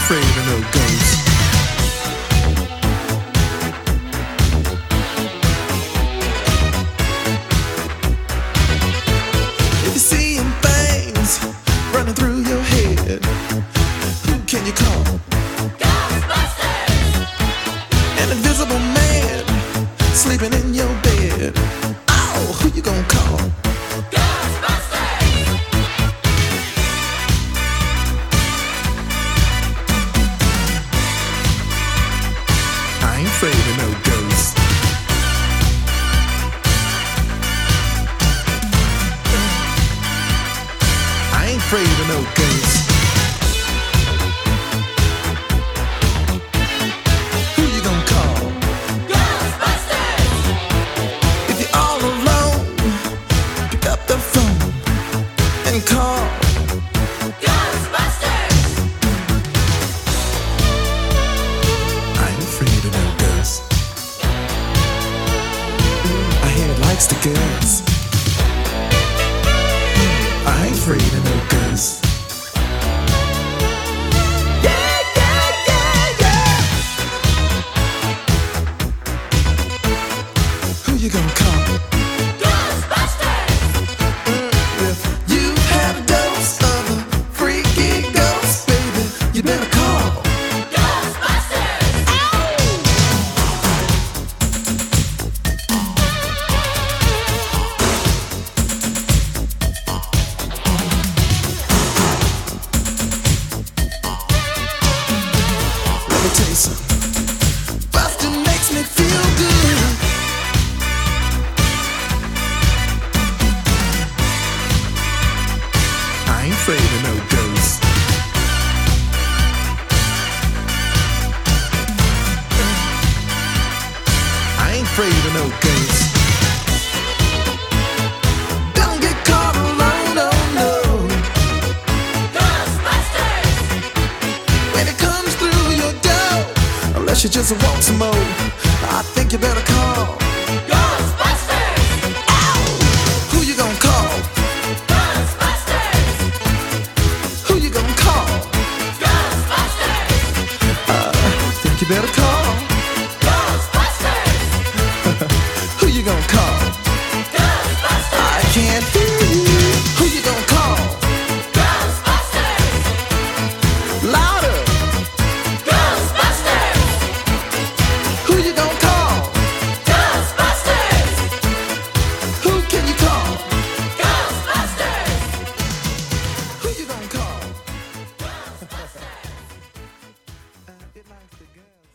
afraid of no ghosts. If you're seeing things running through your head, who can you call? Ghostbusters! An invisible man sleeping in your bed. Oh, who you gonna call? Ghostbusters! I ain't afraid of no ghosts. I ain't afraid of no ghosts. Who you gonna call? Ghostbusters! If you're all alone, pick up the phone and call. Ghostbusters! I ain't afraid of no ghosts. I hear it likes the girls. I ain't afraid of no ghosts. Yeah, yeah, yeah, yeah. Who you gonna call? Ghostbusters! If you had a dose of a freaky ghost, baby, you better call. Ghostbusters! Let me tell you something. Bustin' makes me feel good. I ain't afraid of no ghosts. I ain't afraid of no ghosts. Don't get caught alone, no, no. Ghostbusters! When it comes through your door, unless you just want some more, I think you better call. Ghostbusters! Who you gonna call? Ghostbusters! Who you gonna call? Ghostbusters! Think you better call. Ghostbusters! Who you gonna call? Ghostbusters! I can't hear you. Who you gonna call? Ghostbusters! Louder. Ghostbusters! Who you gonna call? Ghostbusters! Who can you call? Ghostbusters! Who you gonna call? Ghostbusters! It likes the girl.